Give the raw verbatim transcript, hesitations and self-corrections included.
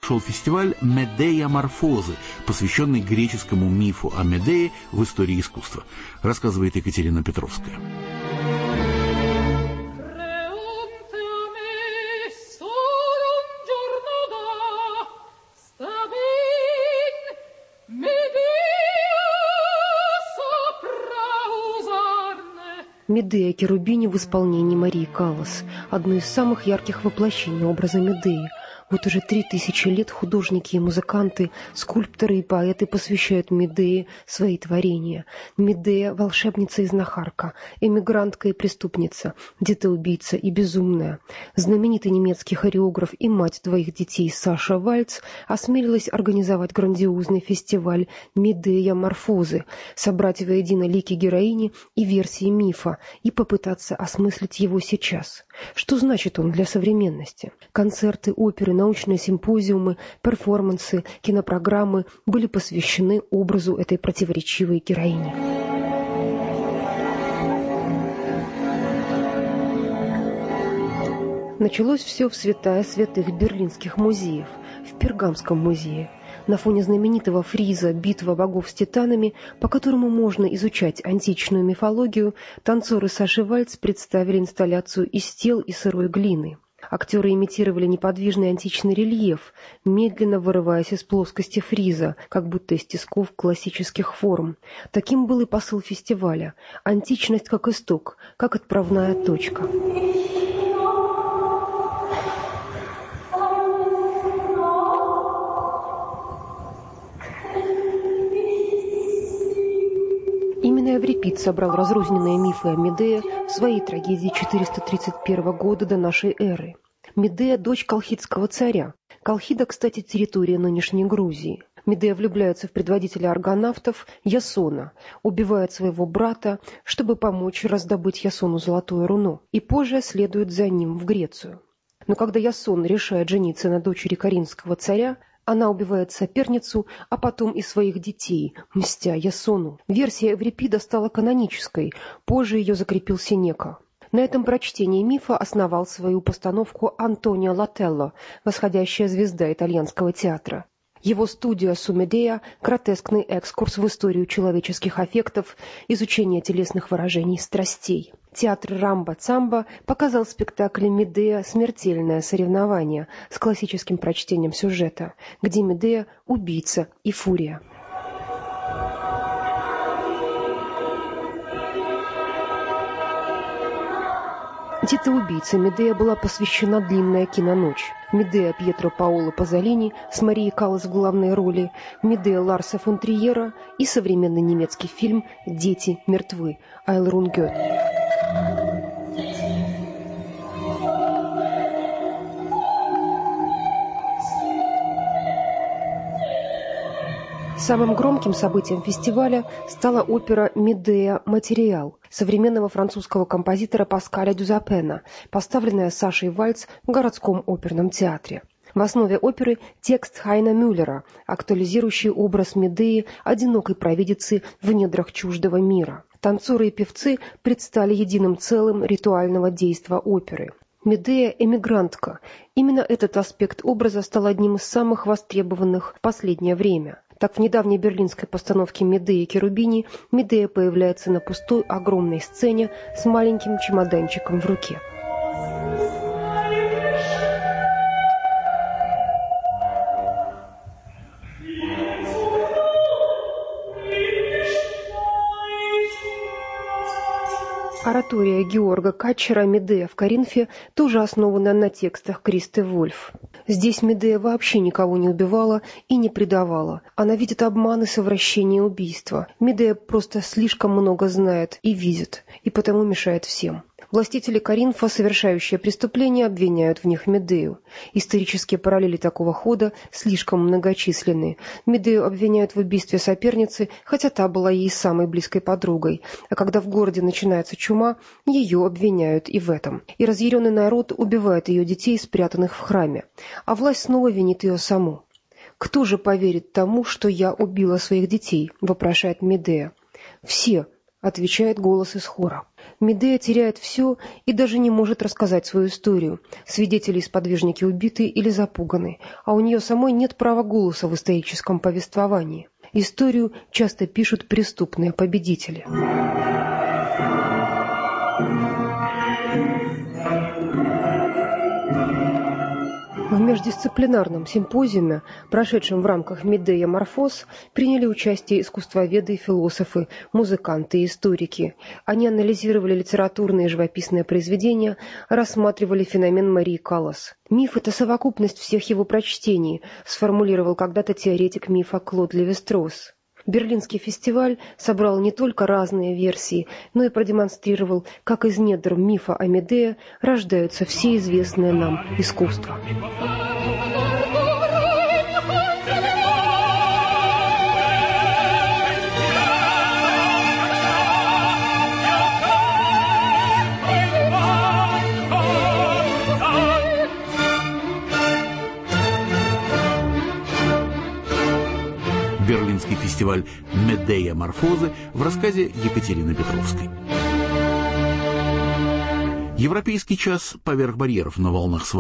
шел фестиваль «Медея Морфозы», посвященный греческому мифу о Медее в истории искусства, рассказывает Екатерина Петровская. Медея Cherubini в исполнении Марии Каллас – одно из самых ярких воплощений образа Медеи. Вот уже три тысячи лет художники и музыканты, скульпторы и поэты посвящают Медее свои творения. Медея – волшебница и знахарка, эмигрантка и преступница, детоубийца и безумная. Знаменитый немецкий хореограф и мать двоих детей Саша Вальц осмелилась организовать грандиозный фестиваль «Медея Морфозы», собрать воедино лики героини и версии мифа и попытаться осмыслить его сейчас. Что значит он для современности? Концерты, оперы, научные симпозиумы, перформансы, кинопрограммы были посвящены образу этой противоречивой героини. Началось все в святая святых берлинских музеев, в Пергамском музее. На фоне знаменитого фриза «Битва богов с титанами», по которому можно изучать античную мифологию, танцоры Саши Вальц представили инсталляцию из тел и сырой глины. Актеры имитировали неподвижный античный рельеф, медленно вырываясь из плоскости фриза, как будто из тисков классических форм. Таким был и посыл фестиваля – античность как исток, как отправная точка. Именно Эврипид собрал разрозненные мифы о Медее в своей трагедии четыреста тридцать первого года до нашей эры. Медея – дочь колхидского царя. Колхида, кстати, территория нынешней Грузии. Медея влюбляется в предводителя аргонавтов Ясона, убивает своего брата, чтобы помочь раздобыть Ясону золотое руно, и позже следует за ним в Грецию. Но когда Ясон решает жениться на дочери каринского царя, она убивает соперницу, а потом и своих детей, мстя Ясону. Версия Эврипида стала канонической, позже ее закрепил Сенека. На этом прочтении мифа основал свою постановку Антонио Лателло, восходящая звезда итальянского театра. Его студия «Сумедея» – гротескный экскурс в историю человеческих аффектов, изучение телесных выражений страстей. Театр Рамбо-Цамбо показал спектакль «Медея. Смертельное соревнование» с классическим прочтением сюжета, где Медея – убийца и фурия. Детоубийце Медея была посвящена длинная киноночь. Медея Пьетро Паоло Пазолини с Марией Каллас в главной роли, Медея Ларса фон Триера и современный немецкий фильм «Дети мертвы» Айлрун Гёте. Самым громким событием фестиваля стала опера «Медея. Материал» современного французского композитора Паскаля Дюзапена, поставленная Сашей Вальц в городском оперном театре. В основе оперы текст Хайна Мюллера, актуализирующий образ Медеи, одинокой провидицы в недрах чуждого мира. Танцоры и певцы предстали единым целым ритуального действа оперы. Медея – эмигрантка. Именно этот аспект образа стал одним из самых востребованных в последнее время. Так, в недавней берлинской постановке «Медеи Cherubini» Медея появляется на пустой огромной сцене с маленьким чемоданчиком в руке. Оратория Георга Катчера «Медея в Коринфе» тоже основана на текстах Кристы Вольф. Здесь Медея вообще никого не убивала и не предавала. Она видит обман и совращение убийства. Медея просто слишком много знает и видит, и потому мешает всем. Властители Коринфа, совершающие преступления, обвиняют в них Медею. Исторические параллели такого хода слишком многочисленны. Медею обвиняют в убийстве соперницы, хотя та была ей самой близкой подругой. А когда в городе начинается чума, ее обвиняют и в этом. И разъяренный народ убивает ее детей, спрятанных в храме. А власть снова винит ее саму. «Кто же поверит тому, что я убила своих детей?» – вопрошает Медея. «Все, — отвечает голос из хора. Медея теряет все и даже не может рассказать свою историю. Свидетели и сподвижники убиты или запуганы, а у нее самой нет права голоса в историческом повествовании. Историю часто пишут преступные победители. В междисциплинарном симпозиуме, прошедшем в рамках «Медея Морфоз», приняли участие искусствоведы и философы, музыканты и историки. Они анализировали литературные и живописные произведения, рассматривали феномен Марии Каллас. «Миф – это совокупность всех его прочтений», сформулировал когда-то теоретик мифа Клод Леви-Стросс. Берлинский фестиваль собрал не только разные версии, но и продемонстрировал, как из недр мифа о Медее рождаются все известные нам искусства. Берлинский фестиваль «Медея Морфозы» в рассказе Екатерины Петровской. Европейский час поверх барьеров на волнах свободы.